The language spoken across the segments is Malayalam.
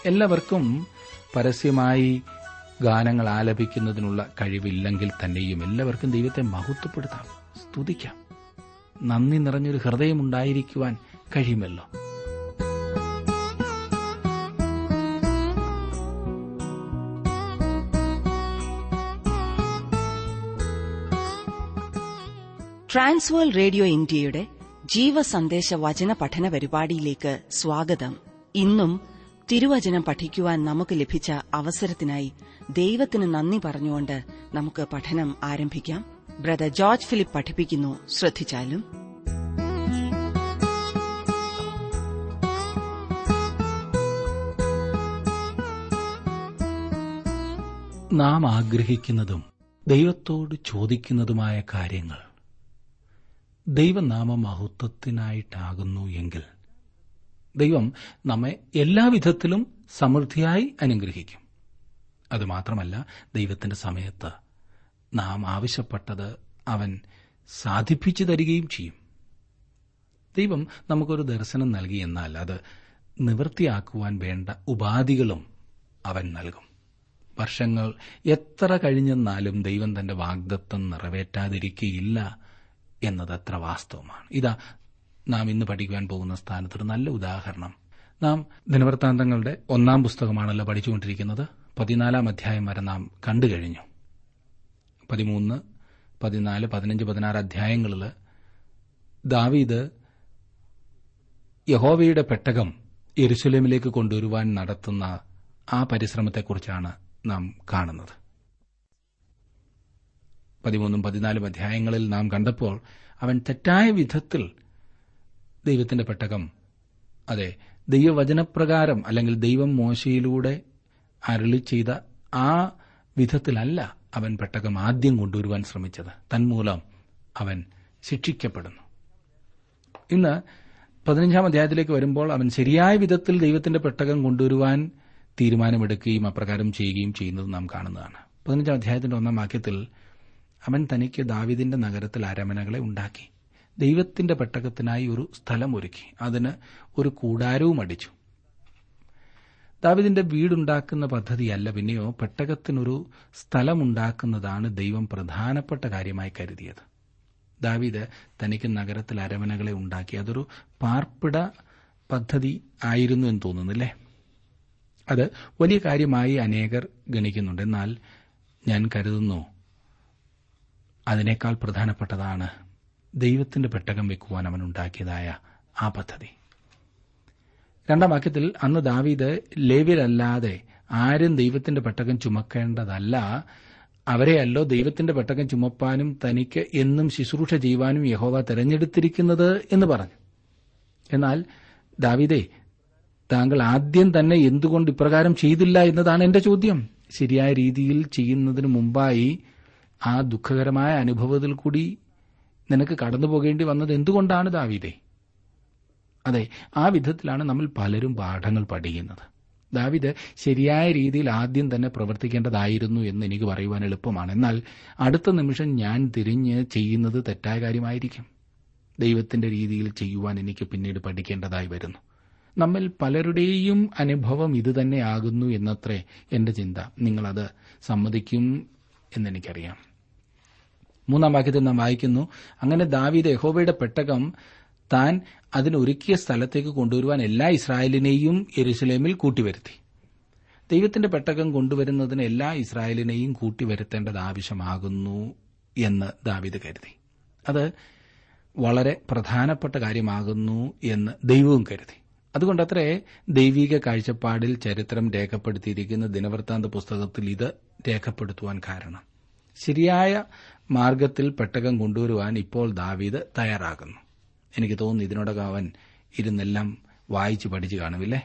എല്ലാവർക്കും പരസ്യമായി ഗാനങ്ങൾ ആലപിക്കുന്നതിനുള്ള കഴിവില്ലെങ്കിൽ തന്നെയും എല്ലാവർക്കും ദൈവത്തെ മഹത്വപ്പെടുത്താം, സ്തുതിക്കാം. നന്ദി നിറഞ്ഞൊരു ഹൃദയമുണ്ടായിരിക്കുവാൻ കഴിയുമല്ലോ. ട്രാൻസ്വേൾഡ് റേഡിയോ ഇന്ത്യയുടെ ജീവസന്ദേശ വചന പഠന പരിപാടിയിലേക്ക് സ്വാഗതം. ഇന്നും തിരുവചനം പഠിക്കുവാൻ നമുക്ക് ലഭിച്ച അവസരത്തിനായി ദൈവത്തിന് നന്ദി പറഞ്ഞുകൊണ്ട് നമുക്ക് പഠനം ആരംഭിക്കാം. ബ്രദർ ജോർജ് ഫിലിപ്പ് പഠിപ്പിക്കുന്നു. ശ്രദ്ധിച്ചാലും. നാം ആഗ്രഹിക്കുന്നതും ദൈവത്തോട് ചോദിക്കുന്നതുമായ കാര്യങ്ങൾ ദൈവനാമ മഹത്വത്തിനായിട്ടാകുന്നു എങ്കിൽ ദൈവം നമ്മെ എല്ലാവിധത്തിലും സമൃദ്ധിയായി അനുഗ്രഹിക്കും. അതുമാത്രമല്ല, ദൈവത്തിന്റെ സമയത്ത് നാം ആവശ്യപ്പെട്ടത് അവൻ സാധിപ്പിച്ചു തരികയും ചെയ്യും. ദൈവം നമുക്കൊരു ദർശനം നൽകി എന്നാൽ അത് നിവൃത്തിയാക്കുവാൻ വേണ്ട ഉപാധികളും അവൻ നൽകും. വർഷങ്ങൾ എത്ര കഴിഞ്ഞെന്നാലും ദൈവം തന്റെ വാഗ്ദത്തം നിറവേറ്റാതിരിക്കുകയില്ല എന്നത് അത്ര വാസ്തവമാണ്. ഇതാ നാം ഇന്ന് പഠിക്കുവാൻ പോകുന്ന സ്ഥാനത്തൊരു നല്ല ഉദാഹരണം. നാം ദിനവൃത്താന്തങ്ങളുടെ 1-ാം പുസ്തകമാണല്ലോ പഠിച്ചുകൊണ്ടിരിക്കുന്നത്. 14-ാം അധ്യായം വരെ നാം കണ്ടുകഴിഞ്ഞു. 13, 14, 15, 16 അധ്യായങ്ങളിൽ ദാവീദ് യഹോവയുടെ പെട്ടകം യെരുശലേമിലേക്ക് കൊണ്ടുവരുവാൻ നടത്തുന്ന ആ പരിശ്രമത്തെക്കുറിച്ചാണ് നാം കാണുന്നത്. 13, 14 അധ്യായങ്ങളിൽ നാം കണ്ടപ്പോൾ അവൻ തെറ്റായ വിധത്തിൽ ദൈവത്തിന്റെ പെട്ടകം, അതെ, ദൈവവചനപ്രകാരം അല്ലെങ്കിൽ ദൈവം മോശയിലൂടെ അരുളി ചെയ്ത ആ വിധത്തിലല്ല അവൻ പെട്ടകം ആദ്യം കൊണ്ടുവരുവാൻ ശ്രമിച്ചത്. തന്മൂലം അവൻ ശിക്ഷിക്കപ്പെടുന്നു. ഇന്ന് 15-ാം അധ്യായത്തിലേക്ക് വരുമ്പോൾ അവൻ ശരിയായ വിധത്തിൽ ദൈവത്തിന്റെ പെട്ടകം കൊണ്ടുവരുവാൻ തീരുമാനമെടുക്കുകയും അപ്രകാരം ചെയ്യുകയും ചെയ്യുന്നത് നാം കാണുന്നതാണ്. 15-ാം അധ്യായത്തിന്റെ 1-ാം വാക്യത്തിൽ അവൻ തനിക്ക് ദാവീദിന്റെ നഗരത്തിൽ അരമനകളെ ഉണ്ടാക്കി, ദൈവത്തിന്റെ പെട്ടകത്തിനായി ഒരു സ്ഥലം ഒരുക്കി, അതിന് ഒരു കൂടാരവും അടിച്ചു. ദാവീദിന്റെ വീടുണ്ടാക്കുന്ന പദ്ധതിയല്ല, പിന്നെയോ പെട്ടകത്തിനൊരു സ്ഥലമുണ്ടാക്കുന്നതാണ് ദൈവം പ്രധാനപ്പെട്ട കാര്യമായി കരുതിയത്. ദാവീദ് തനിക്ക് നഗരത്തിൽ അരമനകളെ ഉണ്ടാക്കി. അതൊരു പാർപ്പിട പദ്ധതി ആയിരുന്നു എന്ന് തോന്നുന്നില്ലേ? അത് വലിയ കാര്യമായി അനേകർ ഗണിക്കുന്നുണ്ട്. എന്നാൽ ഞാൻ കരുതുന്നു അതിനേക്കാൾ പ്രധാനപ്പെട്ടതാണ് ദൈവത്തിന്റെ പെട്ടകം വെക്കുവാൻ അവൻ ഉണ്ടാക്കിയതായ ആ പദ്ധതി. 2-ാം വാക്യത്തിൽ, അന്ന് ദാവീദ് ലേവ്യരല്ലാതെ ആരും ദൈവത്തിന്റെ പെട്ടകം ചുമക്കേണ്ടതല്ല, അവരെയല്ലോ ദൈവത്തിന്റെ പെട്ടകം ചുമപ്പാനും തനിക്ക് എന്നും ശുശ്രൂഷ ചെയ്യുവാനും യഹോവ തെരഞ്ഞെടുത്തിരിക്കുന്നത് എന്ന് പറഞ്ഞു. എന്നാൽ ദാവീദേ, താങ്കൾ ആദ്യം തന്നെ എന്തുകൊണ്ട് ഇപ്രകാരം ചെയ്തില്ല എന്നതാണ് എന്റെ ചോദ്യം. ശരിയായ രീതിയിൽ ചെയ്യുന്നതിന് മുമ്പായി ആ ദുഃഖകരമായ അനുഭവത്തിൽ കൂടി നിനക്ക് കടന്നുപോകേണ്ടി വന്നത് എന്തുകൊണ്ടാണ് ദാവീദേ? അതെ, ആ വിധത്തിലാണ് നമ്മൾ പലരും പാഠങ്ങൾ പഠിക്കുന്നത്. ദാവീദ് ശരിയായ രീതിയിൽ ആദ്യം തന്നെ പ്രവർത്തിക്കേണ്ടതായിരുന്നു എന്ന് എനിക്ക് പറയുവാൻ എളുപ്പമാണ്. എന്നാൽ അടുത്ത നിമിഷം ഞാൻ തിരിഞ്ഞ് ചെയ്യുന്നത് തെറ്റായ കാര്യമായിരിക്കും. ദൈവത്തിന്റെ രീതിയിൽ ചെയ്യുവാൻ എനിക്ക് പിന്നീട് പഠിക്കേണ്ടതായി വരുന്നു. നമ്മിൽ പലരുടെയും അനുഭവം ഇതുതന്നെയാകുന്നു എന്നത്രേ എന്റെ ചിന്ത. നിങ്ങളത് സമ്മതിക്കും എന്നെനിക്കറിയാം. 3-ാം വാക്യത്തിൽ നാം വായിക്കുന്നു, അങ്ങനെ ദാവീദ് യഹോവയുടെ പെട്ടകം താൻ അതിനൊരുക്കിയ സ്ഥലത്തേക്ക് കൊണ്ടുവരുവാൻ എല്ലാ ഇസ്രായേലിനെയും യെരുശലേമിൽ കൂട്ടിവരുത്തി. ദൈവത്തിന്റെ പെട്ടകം കൊണ്ടുവരുന്നതിന് എല്ലാ ഇസ്രായേലിനെയും കൂട്ടിവരുത്തേണ്ടത് ആവശ്യമാകുന്നു എന്ന് ദാവീദ് കരുതി. അത് വളരെ പ്രധാനപ്പെട്ട കാര്യമാകുന്നു എന്ന് ദൈവവും കരുതി. അതുകൊണ്ടത്രേ ദൈവിക കാഴ്ചപ്പാടിൽ ചരിത്രം രേഖപ്പെടുത്തിയിരിക്കുന്ന ദിനവൃത്താന്ത പുസ്തകത്തിൽ ഇത് രേഖപ്പെടുത്തുവാൻ കാരണം. ശരിയായ മാർഗത്തിൽ പെട്ടകം കൊണ്ടുവരുവാൻ ഇപ്പോൾ ദാവീദ് തയ്യാറാകുന്നു. എനിക്ക് തോന്നുന്നു ഇതിനോടകം അവൻ ഇരുന്നെല്ലാം വായിച്ചു പഠിച്ചു കാണുമില്ലേ?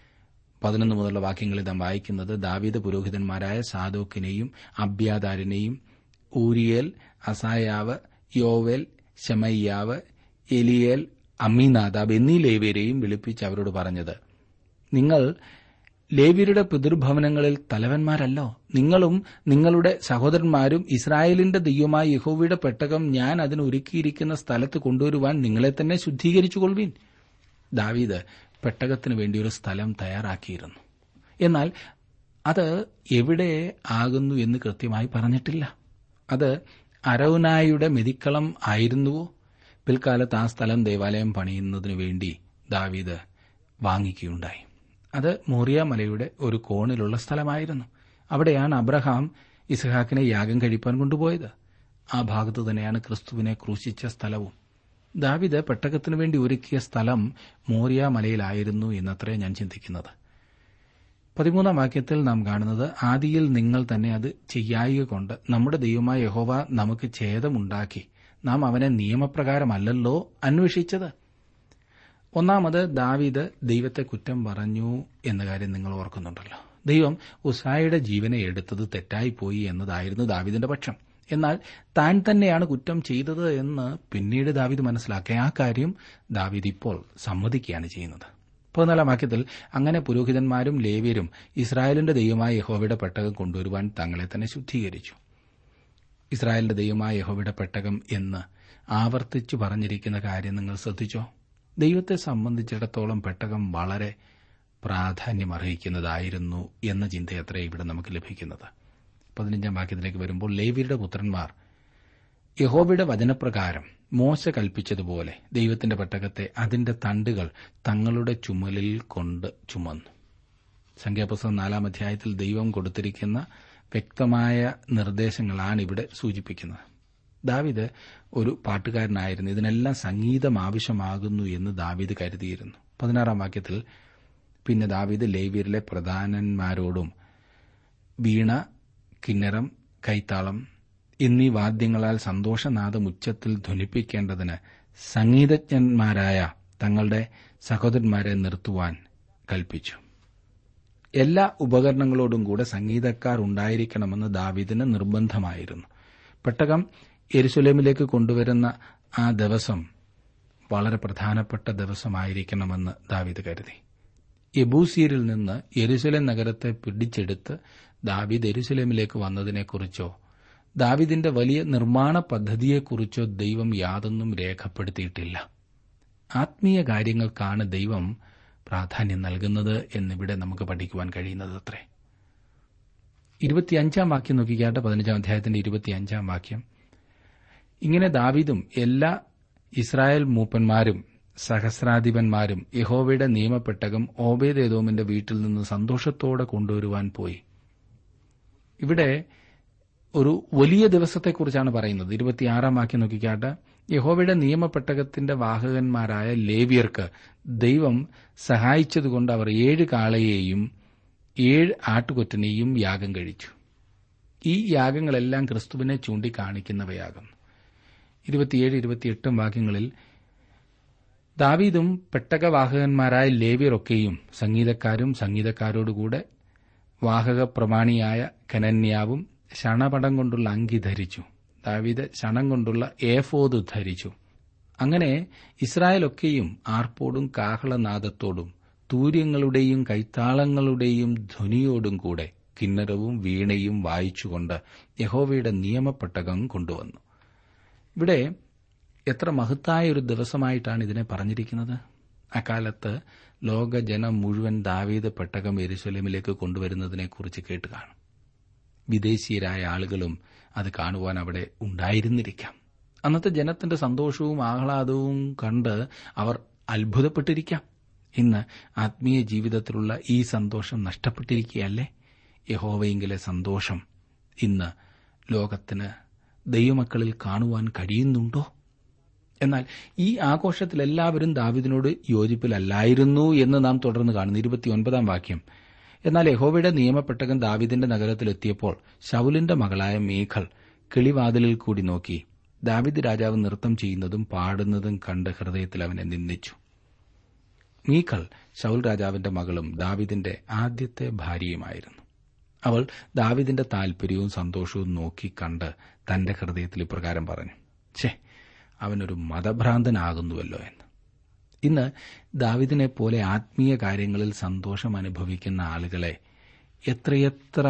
11 മുതലുള്ള വാക്യങ്ങളിൽ നാം വായിക്കുന്നത്, ദാവീദ് പുരോഹിതന്മാരായ സാദോക്കിനെയും അബ്യാതാരിനെയും ഊരിയേൽ, അസായാവ്, യോവേൽ, ശമയ്യാവ്, എലിയേൽ, അമ്മീനാദാബ് എന്നീ ലേവ്യരെയും വിളിപ്പിച്ച് അവരോട് പറഞ്ഞത്, നിങ്ങൾ ലേവ്യരുടെ പിതൃഭവനങ്ങളിൽ തലവന്മാരല്ലോ. നിങ്ങളും നിങ്ങളുടെ സഹോദരന്മാരും ഇസ്രായേലിന്റെ ദൈവമായ യഹോവയുടെ പെട്ടകം ഞാൻ അതിനൊരുക്കിയിരിക്കുന്ന സ്ഥലത്ത് കൊണ്ടുവരുവാൻ നിങ്ങളെ തന്നെ ശുദ്ധീകരിച്ചുകൊള്ളുവിൻ. ദാവീദ് പെട്ടകത്തിനു വേണ്ടി ഒരു സ്ഥലം തയ്യാറാക്കിയിരുന്നു. എന്നാൽ അത് എവിടെ ആകുന്നു എന്ന് കൃത്യമായി പറഞ്ഞിട്ടില്ല. അത് അരൗനായുടെ മെതിക്കളം ആയിരുന്നുവോ? പിൽക്കാലത്ത് ആ സ്ഥലം ദേവാലയം പണിയുന്നതിനു വേണ്ടി ദാവീദ് വാങ്ങിക്കുകയുണ്ടായി. അത് മോറിയ മലയുടെ ഒരു കോണിലുള്ള സ്ഥലമായിരുന്നു. അവിടെയാണ് അബ്രഹാം ഇസ്ഹാക്കിനെ യാഗം കഴിപ്പാൻ കൊണ്ടുപോയത്. ആ ഭാഗത്ത് തന്നെയാണ് ക്രിസ്തുവിനെ ക്രൂശിച്ച സ്ഥലവും. ദാവീദ് പെട്ടകത്തിനു വേണ്ടി ഒരുക്കിയ സ്ഥലം മോറിയ മലയിലായിരുന്നു എന്നത്രേ ഞാൻ ചിന്തിക്കുന്നത്. 13-ാം വാക്യത്തിൽ നാം കാണുന്നത്, ആദിയിൽ നിങ്ങൾ തന്നെ അത് ചെയ്യായികൊണ്ട് നമ്മുടെ ദൈവമായ യഹോവ നമുക്ക് ഛേദമുണ്ടാക്കി, നാം അവനെ നിയമപ്രകാരമല്ലല്ലോ അന്വേഷിച്ചത്. ഒന്നാമത് ദാവീദ് ദൈവത്തെ കുറ്റം പറഞ്ഞു എന്ന കാര്യം നിങ്ങൾ ഓർക്കുന്നുണ്ടല്ലോ. ദൈവം ഉസായുടെ ജീവനെ എടുത്തത് തെറ്റായിപ്പോയി എന്നതായിരുന്നു ദാവീദിന്റെ പക്ഷം. എന്നാൽ താൻ തന്നെയാണ് കുറ്റം ചെയ്തത് എന്ന് പിന്നീട് ദാവീദ് മനസ്സിലാക്കി. ആ കാര്യം ദാവീദ് ഇപ്പോൾ സമ്മതിക്കുകയാണ് ചെയ്യുന്നത്. 14-ാം വാക്യത്തിൽ, അങ്ങനെ പുരോഹിതന്മാരും ലേവ്യരും ഇസ്രായേലിന്റെ ദൈവമായ യഹോവയുടെ പെട്ടകം കൊണ്ടുവരുവാൻ തങ്ങളെ തന്നെ ശുദ്ധീകരിച്ചു. ഇസ്രായേലിന്റെ ദൈവമായ യഹോവയുടെ പെട്ടകം എന്ന് ആവർത്തിച്ചു പറഞ്ഞിരിക്കുന്ന കാര്യം നിങ്ങൾ ശ്രദ്ധിച്ചോ? ദൈവത്തെ സംബന്ധിച്ചിടത്തോളം പെട്ടകം വളരെ പ്രാധാന്യമർഹിക്കുന്നതായിരുന്നു എന്ന ചിന്തയത്രേ ഇവിടെ നമുക്ക് ലഭിക്കുന്നത്. 15-ാം വാക്യത്തിലേക്ക് വരുമ്പോൾ, ലേവ്യരുടെ പുത്രന്മാർ യഹോവയുടെ വചനപ്രകാരം മോശ കൽപ്പിച്ചതുപോലെ ദൈവത്തിന്റെ പെട്ടകത്തെ അതിന്റെ തണ്ടുകൾ തങ്ങളുടെ ചുമലിൽ കൊണ്ട് ചുമന്നു. സംഖ്യാപുസ്തകം 4-ാം അധ്യായത്തിൽ ദൈവം കൊടുത്തിരിക്കുന്ന വ്യക്തമായ നിർദ്ദേശങ്ങളാണ് ഇവിടെ സൂചിപ്പിക്കുന്നത്. ദാവീദ് ഒരു പാട്ടുകാരനായിരുന്നു. ഇതിനെല്ലാം സംഗീതം ആവശ്യമാകുന്നു എന്ന് ദാവീദ് കരുതിയിരുന്നു. 16-ാം വാക്യത്തിൽ, പിന്നെ ദാവീദ് ലേവ്യരിലെ പ്രധാനന്മാരോടും വീണ, കിന്നരം, കൈത്താളം എന്നീ വാദ്യങ്ങളാൽ സന്തോഷനാദം ഉച്ചത്തിൽ ധ്വനിപ്പിക്കേണ്ടതിന് സംഗീതജ്ഞന്മാരായ തങ്ങളുടെ സഹോദരന്മാരെ നിർത്തുവാൻ കൽപ്പിച്ചു. എല്ലാ ഉപകരണങ്ങളോടും കൂടെ സംഗീതക്കാർ ഉണ്ടായിരിക്കണമെന്ന് ദാവീദിന് നിർബന്ധമായിരുന്നു. പെട്ടകം യെരുശലേമിലേക്ക് കൊണ്ടുവരുന്ന ആ ദിവസം വളരെ പ്രധാനപ്പെട്ട ദിവസമായിരിക്കണമെന്ന് ദാവീദ് കരുതി. യെബൂസിയരിൽ നിന്ന് യെരുശലേം നഗരത്തെ പിടിച്ചെടുത്ത് ദാവീദ് യെരുശലേമിലേക്ക് വന്നതിനെക്കുറിച്ചോ ദാവീദിന്റെ വലിയ നിർമ്മാണ പദ്ധതിയെക്കുറിച്ചോ ദൈവം യാതൊന്നും രേഖപ്പെടുത്തിയിട്ടില്ല. ആത്മീയ കാര്യങ്ങൾക്കാണ് ദൈവം പ്രാധാന്യം നൽകുന്നത് എന്നിവിടെ നമുക്ക് പഠിക്കുവാൻ കഴിയുന്നത് അത്രേ. 25-ാം വാക്യം നോക്കിക്കാട്ടെ. 15-ാം അധ്യായത്തിന്റെ 25-ാം വാക്യം, ഇങ്ങനെ ദാവീദും എല്ലാ ഇസ്രായേൽ മൂപ്പന്മാരും സഹസ്രാധിപന്മാരും യഹോവയുടെ നിയമപ്പെട്ടകം ഓബേദ്ഏദോമിന്റെ വീട്ടിൽ നിന്ന് സന്തോഷത്തോടെ കൊണ്ടുവരുവാൻ പോയി. ഇവിടെ ഒരു വലിയ ദിവസത്തെക്കുറിച്ചാണ് പറയുന്നത്. 26-ാം വാക്യം നോക്കിക്കാട്ടെ. യഹോവയുടെ നിയമപ്പെട്ടകത്തിന്റെ വാഹകന്മാരായ ലേവ്യർക്ക് ദൈവം സഹായിച്ചതുകൊണ്ട് അവർ 7 കാളയെയും 7 ആട്ടുകൊറ്റനെയും യാഗം കഴിച്ചു. ഈ യാഗങ്ങളെല്ലാം ക്രിസ്തുവിനെ ചൂണ്ടിക്കാണിക്കുന്നവയാകുന്നു. 27-28 വാക്യങ്ങളിൽ, ദാവീദും പെട്ടകവാഹകന്മാരായ ലേവ്യരൊക്കെയും സംഗീതക്കാരും സംഗീതക്കാരോടുകൂടെ വാഹക പ്രമാണിയായ കനന്യാവും ശണപടം കൊണ്ടുള്ള അങ്കി ധരിച്ചു. ദാവീദ് ശണം കൊണ്ടുള്ള ഏഫോദ് ധരിച്ചു. അങ്ങനെ ഇസ്രായേലൊക്കെയും ആർപ്പോടും കാഹളനാദത്തോടും തൂര്യങ്ങളുടെയും കൈത്താളങ്ങളുടെയും ധ്വനിയോടും കൂടെ കിന്നരവും വീണയും വായിച്ചുകൊണ്ട് യഹോവയുടെ നിയമപ്പെട്ടകം കൊണ്ടുവന്നു. ഇവിടെ എത്ര മഹത്തായ ഒരു ദിവസമായിട്ടാണ് ഇതിനെ പറഞ്ഞിരിക്കുന്നത്. അക്കാലത്ത് ലോകജനം മുഴുവൻ ദാവീദ് പെട്ടകം യെരുശലേമിലേക്ക് കൊണ്ടുവരുന്നതിനെക്കുറിച്ച് കേട്ട് കാണും. വിദേശീയരായ ആളുകളും അത് കാണുവാൻ അവിടെ ഉണ്ടായിരുന്നിരിക്കാം. അന്നത്തെ ജനത്തിന്റെ സന്തോഷവും ആഹ്ലാദവും കണ്ട് അവർ അത്ഭുതപ്പെട്ടിരിക്കാം. ഇന്ന് ആത്മീയ ജീവിതത്തിലുള്ള ഈ സന്തോഷം നഷ്ടപ്പെട്ടിരിക്കുകയല്ലേ? യഹോവയെങ്കിലെ സന്തോഷം ഇന്ന് ലോകത്തിന് ദൈവമക്കളിൽ കാണുവാൻ കഴിയുന്നുണ്ടോ? എന്നാൽ ഈ ആഘോഷത്തിൽ എല്ലാവരും ദാവീദിനോട് യോജിപ്പിലല്ലായിരുന്നു എന്ന് നാം തുടർന്ന് കാണുന്നു. 29-ാം വാക്യം, എന്നാൽ യഹോവയുടെ നിയമപ്പെട്ടകം ദാവീദിന്റെ നഗരത്തിലെത്തിയപ്പോൾ ശൌലിന്റെ മകളായ മീഖൾ കിളിവാതിലിൽ കൂടി നോക്കി ദാവീദ് രാജാവ് നൃത്തം ചെയ്യുന്നതും പാടുന്നതും കണ്ട് ഹൃദയത്തിൽ അവനെ നിന്ദിച്ചു. മീഖൾ ശൌൽ രാജാവിന്റെ മകളും ദാവീദിന്റെ ആദ്യത്തെ ഭാര്യയുമായിരുന്നു. അവൾ ദാവീദിന്റെ താൽപര്യവും സന്തോഷവും നോക്കി കണ്ട് തന്റെ ഹൃദയത്തിൽ ഇപ്രകാരം പറഞ്ഞു, അവനൊരു മതഭ്രാന്തനാകുന്നുവല്ലോ എന്ന്. ഇന്ന് ദാവീദിനെപ്പോലെ ആത്മീയ കാര്യങ്ങളിൽ സന്തോഷം അനുഭവിക്കുന്ന ആളുകളെ എത്രയെത്ര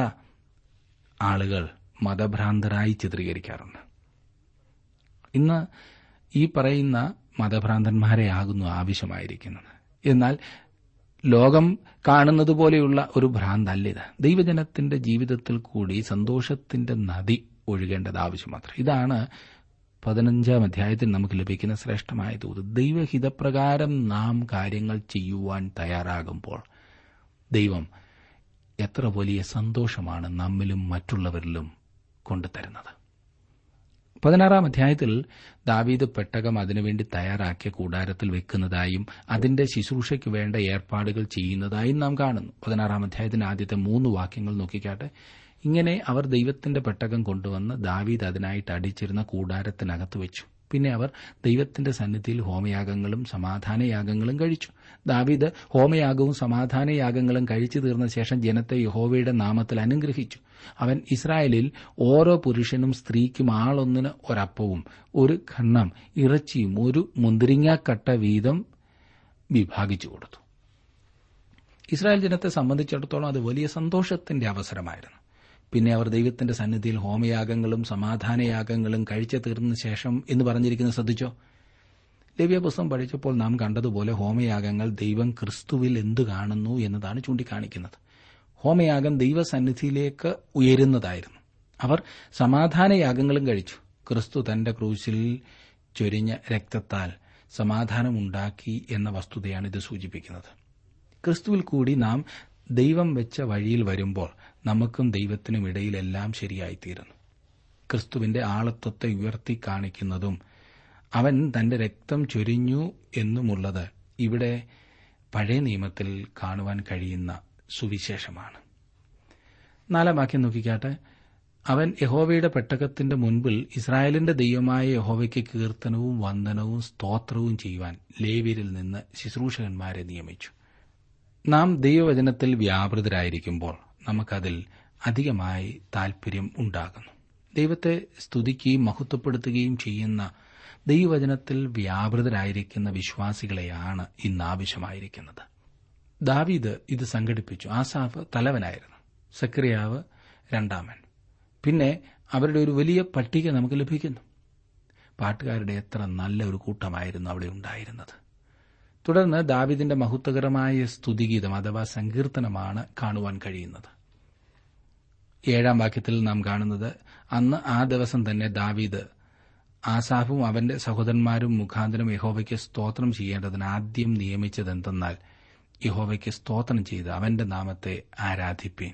ആളുകൾ മതഭ്രാന്തരായി ചിത്രീകരിക്കാറുണ്ട്. ഇന്ന് ഈ പറയുന്ന മതഭ്രാന്തന്മാരെ ആകുന്നു ആവശ്യമായിരിക്കുന്നത്. എന്നാൽ ലോകം കാണുന്നത് പോലെയുള്ള ഒരു ഭ്രാന്തല്ലിത്. ദൈവജനത്തിന്റെ ജീവിതത്തിൽ കൂടി സന്തോഷത്തിന്റെ നദി ഒഴുകേണ്ടത് ആവശ്യമാത്ര. ഇതാണ് 15-ാം അധ്യായത്തിൽ നമുക്ക് ലഭിക്കുന്ന ശ്രേഷ്ഠമായ ദൂത്. ദൈവഹിതപ്രകാരം നാം കാര്യങ്ങൾ ചെയ്യുവാൻ തയ്യാറാകുമ്പോൾ ദൈവം എത്ര വലിയ സന്തോഷമാണ് നമ്മിലും മറ്റുള്ളവരിലും കൊണ്ടുതരുന്നത്. 16-ാം അധ്യായത്തിൽ ദാവീദ് പെട്ടകം അതിനുവേണ്ടി തയ്യാറാക്കിയ കൂടാരത്തിൽ വെക്കുന്നതായും അതിന്റെ ശുശ്രൂഷയ്ക്ക് വേണ്ട ഏർപ്പാടുകൾ ചെയ്യുന്നതായും നാം കാണുന്നു. 16-ാം അധ്യായത്തിന്റെ ആദ്യത്തെ 3 വാക്യങ്ങൾ നോക്കിക്കാട്ടെ. ഇങ്ങനെ അവർ ദൈവത്തിന്റെ പെട്ടകം കൊണ്ടുവന്ന് ദാവീദ് അതിനായിട്ട് അടിച്ചിരുന്ന കൂടാരത്തിനകത്ത് വെച്ചു. പിന്നെ അവർ ദൈവത്തിന്റെ സന്നിധിയിൽ ഹോമയാഗങ്ങളും സമാധാനയാഗങ്ങളും കഴിച്ചു. ദാവീദ് ഹോമയാഗവും സമാധാനയാഗങ്ങളും കഴിച്ചു തീർന്ന ശേഷം ജനത്തെ യഹോവയുടെ നാമത്തിൽ അനുഗ്രഹിച്ചു. അവൻ ഇസ്രായേലിൽ ഓരോ പുരുഷനും സ്ത്രീക്കും ആളൊന്നിന് ഒരപ്പവും ഒരു ഖണ്ഡം ഇറച്ചിയും ഒരു മുന്തിരിങ്ങാക്കട്ട വീതം വിഭാഗിച്ചു കൊടുത്തു. ഇസ്രായേൽ ജനത്തെ സംബന്ധിച്ചിടത്തോളം അത് വലിയ സന്തോഷത്തിന്റെ അവസരമായിരുന്നു. പിന്നെ അവർ ദൈവത്തിന്റെ സന്നിധിയിൽ ഹോമയാഗങ്ങളും സമാധാനയാഗങ്ങളും കഴിച്ചു തീർന്ന ശേഷം എന്ന് പറഞ്ഞിരിക്കുന്നത് ശ്രദ്ധിച്ചോ? ലേവ്യപുസ്തകം പഠിച്ചപ്പോൾ നാം കണ്ടതുപോലെ ഹോമയാഗങ്ങൾ ദൈവം ക്രിസ്തുവിൽ എന്തു കാണുന്നു എന്നതാണ് ചൂണ്ടിക്കാണിക്കുന്നത്. ഹോമയാഗം ദൈവസന്നിധിയിലേക്ക് ഉയരുന്നതായിരുന്നു. അവർ സമാധാനയാഗങ്ങളും കഴിച്ചു. ക്രിസ്തു തന്റെ ക്രൂശിൽ ചൊരിഞ്ഞ രക്തത്താൽ സമാധാനമുണ്ടാക്കി എന്ന വസ്തുതയാണ് ഇത് സൂചിപ്പിക്കുന്നത്. ക്രിസ്തുവിൽ കൂടി നാം ദൈവം വെച്ച വഴിയിൽ വരുമ്പോൾ നമുക്കും ദൈവത്തിനും ഇടയിലെല്ലാം ശരിയായിത്തീരുന്നു. ക്രിസ്തുവിന്റെ ആളത്വത്തെ ഉയർത്തി കാണിക്കുന്നതും അവൻ തന്റെ രക്തം ചൊരിഞ്ഞു എന്നുമുള്ളത് ഇവിടെ പഴയ നിയമത്തിൽ കാണുവാൻ കഴിയുന്ന സുവിശേഷമാണ്. 4-ാം വാക്യം നോക്കിക്കാട്ടെ. അവൻ യഹോവയുടെ പെട്ടകത്തിന്റെ മുൻപിൽ ഇസ്രായേലിന്റെ ദൈവമായ യഹോവയ്ക്ക് കീർത്തനവും വന്ദനവും സ്തോത്രവും ചെയ്യുവാൻ ലേവ്യരിൽ നിന്ന് ശുശ്രൂഷകന്മാരെ നിയമിച്ചു. നാം ദൈവവചനത്തിൽ വ്യാപൃതരായിരിക്കുമ്പോൾ നമുക്കതിൽ അധികമായി താൽപര്യം ഉണ്ടാകുന്നു. ദൈവത്തെ സ്തുതിക്കുകയും മഹത്വപ്പെടുത്തുകയും ചെയ്യുന്ന ദൈവവചനത്തിൽ വ്യാപൃതരായിരിക്കുന്ന വിശ്വാസികളെയാണ് ഇന്ന് ആവശ്യമായിരിക്കുന്നത്. ദാവീദ് ഇത് സംഘടിപ്പിച്ചു. ആസാഫ് തലവനായിരുന്നു, സക്രിയാവ് രണ്ടാമൻ. പിന്നെ അവരുടെ ഒരു വലിയ പട്ടിക നമുക്ക് ലഭിക്കുന്നു. പാട്ടുകാരുടെ എത്ര നല്ല ഒരു കൂട്ടമായിരുന്നു അവിടെ ഉണ്ടായിരുന്നത്. തുടർന്ന് ദാവീദിന്റെ മഹത്വകരമായ സ്തുതിഗീതം അഥവാ സങ്കീർത്തനമാണ് കാണുവാൻ കഴിയുന്നത്. 7-ാം വാക്യത്തിൽ നാം കാണുന്നത്, അന്ന് ആ ദിവസം തന്നെ ദാവീദ് ആസാഫും അവന്റെ സഹോദരന്മാരും മുഖാന്തരം യഹോവയ്ക്ക് സ്തോത്രം ചെയ്യേണ്ടതിന് ആദ്യം നിയമിച്ചതെന്തെന്നാൽ യഹോവയ്ക്ക് സ്തോത്രം ചെയ്ത് അവന്റെ നാമത്തെ ആരാധിപ്പീൻ.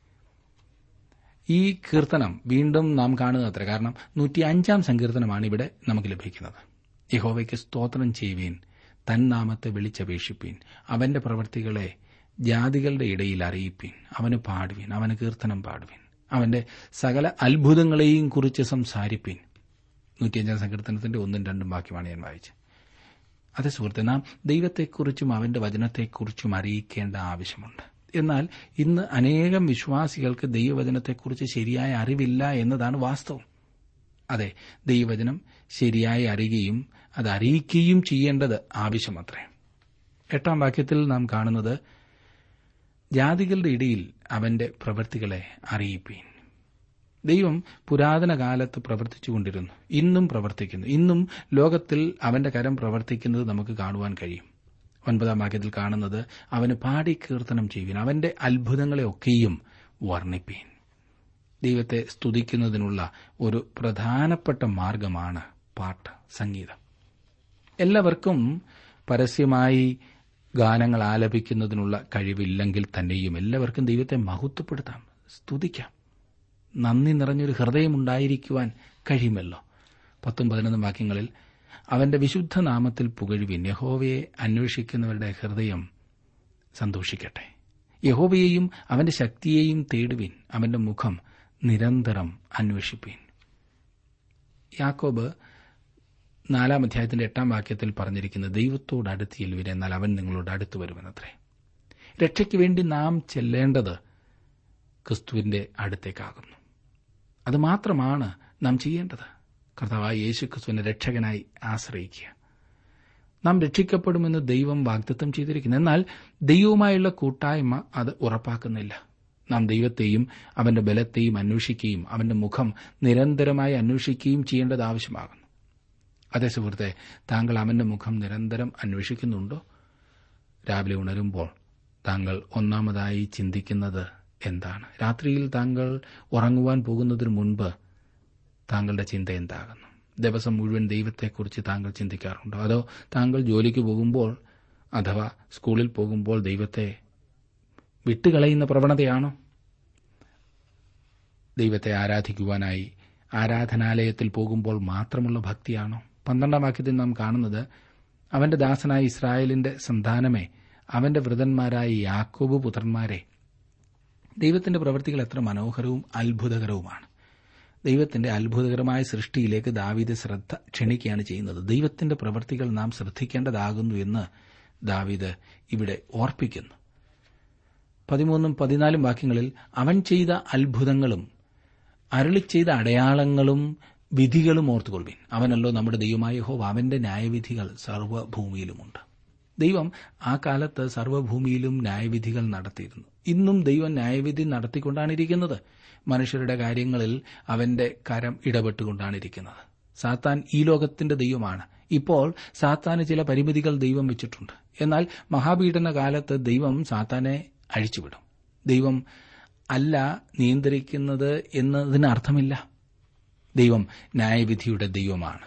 ഈ കീർത്തനം വീണ്ടും നാം കാണുന്നത്ര. കാരണം 105-ാം സങ്കീർത്തനമാണ് ഇവിടെ നമുക്ക് ലഭിക്കുന്നത്. യഹോവയ്ക്ക് സ്തോത്രം ചെയ്യുവീൻ, തൻ നാമത്തെ വിളിച്ചപേക്ഷിപ്പീൻ, അവന്റെ പ്രവൃത്തികളെ ജാതികളുടെ ഇടയിൽ അറിയിപ്പീൻ, അവന് പാടുവീൻ, അവന് കീർത്തനം പാടുവീൻ, അവന്റെ സകല അത്ഭുതങ്ങളെയും കുറിച്ച് സംസാരിപ്പീൻ. 105-ാം സങ്കീർത്തനത്തിന്റെ 1-2 വാക്യമാണ് ഞാൻ വായിച്ചത്. അതേ സുഹൃത്തെ, നാം ദൈവത്തെക്കുറിച്ചും അവന്റെ വചനത്തെക്കുറിച്ചും അറിയിക്കേണ്ട ആവശ്യമുണ്ട്. എന്നാൽ ഇന്ന് അനേകം വിശ്വാസികൾക്ക് ദൈവവചനത്തെക്കുറിച്ച് ശരിയായ അറിവില്ല എന്നതാണ് വാസ്തവം. അതെ, ദൈവവചനം ശരിയായി അറിയുകയും അത് അറിയിക്കുകയും ചെയ്യേണ്ടത് ആവശ്യമത്രേ. 8-ാം വാക്യത്തിൽ നാം കാണുന്നത്, ജാതികളുടെ ഇടയിൽ അവന്റെ പ്രവൃത്തികളെ അറിയിപ്പീൻ. ദൈവം പുരാതന കാലത്ത് പ്രവർത്തിച്ചുകൊണ്ടിരുന്നു, ഇന്നും പ്രവർത്തിക്കുന്നു. ഇന്നും ലോകത്തിൽ അവന്റെ കരം പ്രവർത്തിക്കുന്നത് നമുക്ക് കാണുവാൻ കഴിയും. 9-ാം വാക്യത്തിൽ കാണുന്നത്, അവന് പാടി കീർത്തനം ചെയ്യുവീൻ, അവന്റെ അത്ഭുതങ്ങളെയൊക്കെയും വർണ്ണിപ്പീൻ. ദൈവത്തെ സ്തുതിക്കുന്നതിനുള്ള ഒരു പ്രധാനപ്പെട്ട മാർഗമാണ് പാട്ട്, സംഗീതം. എല്ലാവർക്കും പരസ്യമായി ഗാനങ്ങൾ ആലപിക്കുന്നതിനുള്ള കഴിവില്ലെങ്കിൽ തന്നെയും എല്ലാവർക്കും ദൈവത്തെ മഹത്വപ്പെടുത്താം, സ്തുതിക്കാം. നന്ദി നിറഞ്ഞൊരു ഹൃദയമുണ്ടായിരിക്കുവാൻ കഴിയുമല്ലോ. 10-11 വാക്യങ്ങളിൽ, അവന്റെ വിശുദ്ധ നാമത്തിൽ പുകഴുവിൻ, യഹോവയെ അന്വേഷിക്കുന്നവരുടെ ഹൃദയം സന്തോഷിക്കട്ടെ. യഹോവയെയും അവന്റെ ശക്തിയെയും തേടുവിൻ, അവന്റെ മുഖം നിരന്തരം അന്വേഷിപ്പീൻ. യാക്കോബ് 4-ാം അധ്യായത്തിന്റെ 8-ാം വാക്യത്തിൽ പറഞ്ഞിരിക്കുന്നത്, ദൈവത്തോട് അടുത്ത് ചെല്ലുവിൻ, എന്നാൽ അവൻ നിങ്ങളോട് അടുത്ത് വരുമെന്നത്രേ. രക്ഷയ്ക്ക് വേണ്ടി നാം ചെല്ലേണ്ടത് ക്രിസ്തുവിന്റെ അടുത്തേക്കാകുന്നു. അത് മാത്രമാണ് നാം ചെയ്യേണ്ടത്. കർത്താവായ യേശുക്രിസ്തുവിനെ രക്ഷകനായി ആശ്രയിക്കുക. നാം രക്ഷിക്കപ്പെടുമെന്ന് ദൈവം വാഗ്ദത്തം ചെയ്തിരിക്കുന്നു. എന്നാൽ ദൈവവുമായുള്ള കൂട്ടായ്മ അത് ഉറപ്പാക്കുന്നില്ല. നാം ദൈവത്തെയും അവന്റെ ബലത്തെയും അന്വേഷിക്കുകയും അവന്റെ മുഖം നിരന്തരമായി അന്വേഷിക്കുകയും ചെയ്യേണ്ടത് ആവശ്യമാകുന്നു. അതേ സുഹൃത്തെ, താങ്കൾ അവന്റെ മുഖം നിരന്തരം അന്വേഷിക്കുന്നുണ്ടോ? രാവിലെ ഉണരുമ്പോൾ താങ്കൾ ഒന്നാമതായി ചിന്തിക്കുന്നത് എന്താണ്? രാത്രിയിൽ താങ്കൾ ഉറങ്ങുവാൻ പോകുന്നതിന് മുൻപ് താങ്കളുടെ ചിന്ത എന്താകുന്നു? ദിവസം മുഴുവൻ ദൈവത്തെക്കുറിച്ച് താങ്കൾ ചിന്തിക്കാറുണ്ടോ? അതോ താങ്കൾ ജോലിക്ക് പോകുമ്പോൾ അഥവാ സ്കൂളിൽ പോകുമ്പോൾ ദൈവത്തെ വിട്ടുകളയുന്ന പ്രവണതയാണോ? ദൈവത്തെ ആരാധിക്കുവാനായി ആരാധനാലയത്തിൽ പോകുമ്പോൾ മാത്രമുള്ള ഭക്തിയാണോ? 12 വാക്യത്തിൽ നാം കാണുന്നത്, അവന്റെ ദാസനായ ഇസ്രായേലിന്റെ സന്താനമേ, അവന്റെ വൃതന്മാരായ യാക്കോബ് പുത്രന്മാരെ. ദൈവത്തിന്റെ പ്രവൃത്തികൾ എത്ര മനോഹരവും അത്ഭുതകരവുമാണ്. ദൈവത്തിന്റെ അത്ഭുതകരമായ സൃഷ്ടിയിലേക്ക് ദാവീദ് ശ്രദ്ധ ക്ഷണിക്കുകയാണ് ചെയ്യുന്നത്. ദൈവത്തിന്റെ പ്രവൃത്തികൾ നാം ശ്രദ്ധിക്കേണ്ടതാകുന്നു എന്ന് ദാവീദ് ഇവിടെ ഓർപ്പിക്കുന്നു. 13-14 വാക്യങ്ങളിൽ അവൻ ചെയ്ത അത്ഭുതങ്ങളും അരുളിച്ചെയ്ത അടയാളങ്ങളും വിധികളും ഓർത്തുകൊള്ളുവിൻ. അവനല്ലോ നമ്മുടെ ദൈവമായ യഹോവ, അവന്റെ ന്യായവിധികൾ സർവ്വഭൂമിയിലുമുണ്ട്. ദൈവം ആ കാലത്ത് സർവ്വഭൂമിയിലും ന്യായവിധികൾ നടത്തിയിരുന്നു. ഇന്നും ദൈവം ന്യായവിധി നടത്തിക്കൊണ്ടാണിരിക്കുന്നത്. മനുഷ്യരുടെ കാര്യങ്ങളിൽ അവന്റെ കരം ഇടപെട്ടുകൊണ്ടാണിരിക്കുന്നത്. സാത്താൻ ഈ ലോകത്തിന്റെ ദൈവമാണ്. ഇപ്പോൾ സാത്താന് ചില പരിമിതികൾ ദൈവം വെച്ചിട്ടുണ്ട്. എന്നാൽ മഹാപീഡന കാലത്ത് ദൈവം സാത്താനെ അഴിച്ചുവിടും. ദൈവം അല്ല നിയന്ത്രിക്കുന്നത് എന്നതിനർത്ഥമില്ല. ദൈവം ന്യായവിധിയുടെ ദൈവമാണ്.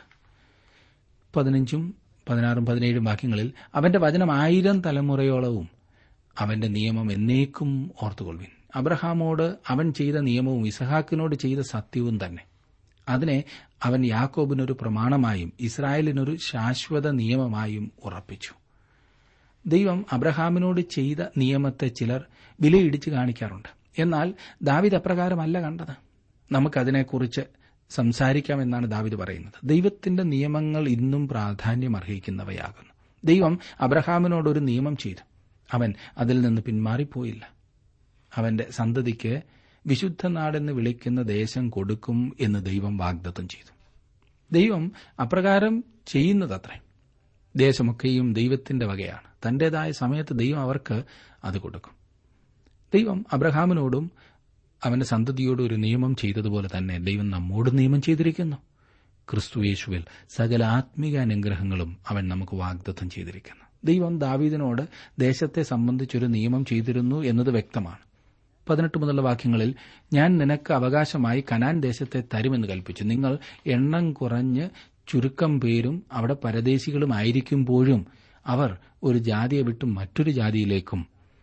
15, 16, 17 വാക്യങ്ങളിൽ അവന്റെ വചനം 1000 തലമുറയോളവും അവന്റെ നിയമം എന്നേക്കും ഓർത്തുകൊള്ളുവിൻ. അബ്രഹാമോട് അവൻ ചെയ്ത നിയമവും ഇസഹാക്കിനോട് ചെയ്ത സത്യവും തന്നെ. അതിനെ അവൻ യാക്കോബിനൊരു പ്രമാണമായും ഇസ്രായേലിനൊരു ശാശ്വത നിയമമായും ഉറപ്പിച്ചു. ദൈവം അബ്രഹാമിനോട് ചെയ്ത നിയമത്തെ ചിലർ വിലയിടിച്ച് കാണിക്കാറുണ്ട്. എന്നാൽ ദാവീദ് അപ്രകാരമല്ല കണ്ടത്. നമുക്കതിനെക്കുറിച്ച് സംസാരിക്കാമെന്നാണ് ദാവീദ് പറയുന്നത്. ദൈവത്തിന്റെ നിയമങ്ങൾ ഇന്നും പ്രാധാന്യമർഹിക്കുന്നവയാകുന്നു. ദൈവം അബ്രഹാമിനോടൊരു നിയമം ചെയ്തു. അവൻ അതിൽ നിന്ന് പിന്മാറിപ്പോയില്ല. അവന്റെ സന്തതിക്ക് വിശുദ്ധ നാടെന്ന് വിളിക്കുന്ന ദേശം കൊടുക്കും എന്ന് ദൈവം വാഗ്ദത്തം ചെയ്തു. ദൈവം അപ്രകാരം ചെയ്യുന്നതത്രേ. ദേശമൊക്കെയും ദൈവത്തിന്റെ വകയാണ്. തന്റേതായ സമയത്ത് ദൈവം അവർക്ക് അത് കൊടുക്കും. ദൈവം അബ്രഹാമിനോടും അവന്റെ സന്തതിയോടും ഒരു നിയമം ചെയ്തതുപോലെ തന്നെ ദൈവം നമ്മോട് നിയമം ചെയ്തിരിക്കുന്നു. ക്രിസ്തുയേശുവിൽ സകല ആത്മീക അനുഗ്രഹങ്ങളും അവൻ നമുക്ക് വാഗ്ദത്തം ചെയ്തിരിക്കുന്നു. ദൈവം ദാവീദിനോട് ദേശത്തെ സംബന്ധിച്ചൊരു നിയമം ചെയ്തിരുന്നു എന്നത് വ്യക്തമാണ്. 18 മുതലുള്ള വാക്യങ്ങളിൽ, ഞാൻ നിനക്ക് അവകാശമായി കനാൻ ദേശത്തെ തരുമെന്ന് കൽപ്പിച്ചു. നിങ്ങൾ എണ്ണം കുറഞ്ഞ് ചുരുക്കം പേരും അവിടെ പരദേശികളുമായിരിക്കുമ്പോഴും അവർ ഒരു ജാതിയെ വിട്ടും മറ്റൊരു ജാതിയിലേക്കും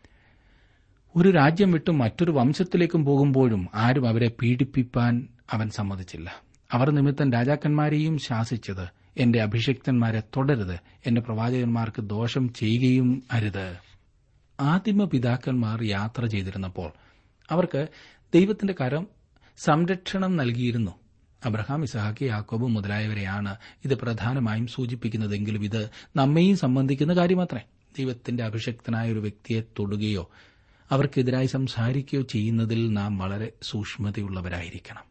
ഒരു രാജ്യം വിട്ടും മറ്റൊരു വംശത്തിലേക്കും പോകുമ്പോഴും ആരും അവരെ പീഡിപ്പിപ്പാൻ അവൻ സമ്മതിച്ചില്ല. അവർ നിമിത്തം രാജാക്കന്മാരെയും ശാസിച്ചത്, എന്റെ അഭിഷിക്തന്മാരെ തൊടരുത്, എന്റെ പ്രവാചകന്മാർക്ക് ദോഷം ചെയ്യുകയും അരുത്. ആദിമ പിതാക്കന്മാർ യാത്ര ചെയ്തിരുന്നപ്പോൾ അവർക്ക് ദൈവത്തിന്റെ കരം സംരക്ഷണം നൽകിയിരുന്നു. അബ്രഹാം, ഇസഹാക്ക്, യാക്കോബ് മുതലായവരെയാണ് ഇത് പ്രധാനമായും സൂചിപ്പിക്കുന്നതെങ്കിലും ഇത് നമ്മെയും സംബന്ധിക്കുന്ന കാര്യമത്രേ. ദൈവത്തിന്റെ അഭിഷിക്തനായ ഒരു വ്യക്തിയെ തൊടുകയോ അവർക്കെതിരായി സംസാരിക്കുകയോ ചെയ്യുന്നതിൽ നാം വളരെ സൂക്ഷ്മതയുള്ളവരായിരിക്കണം.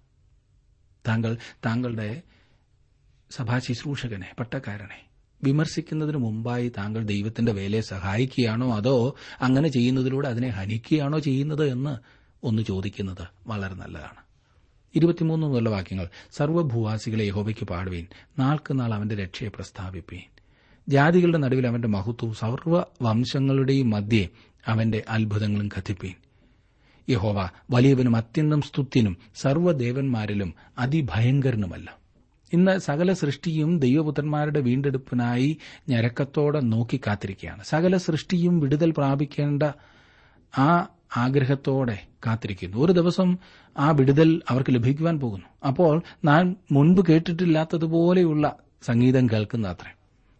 താങ്കളുടെ സഭാശുശ്രൂഷകനെ, പട്ടക്കാരനെ വിമർശിക്കുന്നതിന് മുമ്പായി താങ്കൾ ദൈവത്തിന്റെ വേലയെ സഹായിക്കുകയാണോ അതോ അങ്ങനെ ചെയ്യുന്നതിലൂടെ അതിനെ ഹനിക്കുകയാണോ ചെയ്യുന്നത് എന്ന് ഒന്ന് ചോദിക്കുന്നത് വളരെ നല്ലതാണ്. 23 മുതലുള്ള വാക്യങ്ങൾ, സർവ്വഭൂവാസികളെ യഹോവയ്ക്ക് പാടുവീൻ, നാൾക്ക് നാൾ അവന്റെ രക്ഷയെ പ്രസ്താവിപ്പീൻ. ജാതികളുടെ നടുവിൽ അവന്റെ മഹത്വവും സർവ്വവംശങ്ങളുടെയും മധ്യേ അവന്റെ അത്ഭുതങ്ങളും കഥിപ്പീൻ. യഹോവ വലിയവനും അത്യന്തം സ്തുത്യനും സർവ്വദേവന്മാരിലും അതിഭയങ്കരനുമല്ല. ഇന്ന് സകല സൃഷ്ടിയും ദൈവപുത്രന്മാരുടെ വീണ്ടെടുപ്പിനായി ഞരക്കത്തോടെ നോക്കിക്കാത്തിരിക്കുകയാണ്. സകല സൃഷ്ടിയും വിടുതൽ പ്രാപിക്കേണ്ട ആ ആഗ്രഹത്തോടെ കാത്തിരിക്കുന്നു. ഒരു ദിവസം ആ വിടുതൽ അവർക്ക് ലഭിക്കുവാൻ പോകുന്നു. അപ്പോൾ നാം മുൻപ് കേട്ടിട്ടില്ലാത്തതുപോലെയുള്ള സംഗീതം കേൾക്കുന്ന അത്രേ.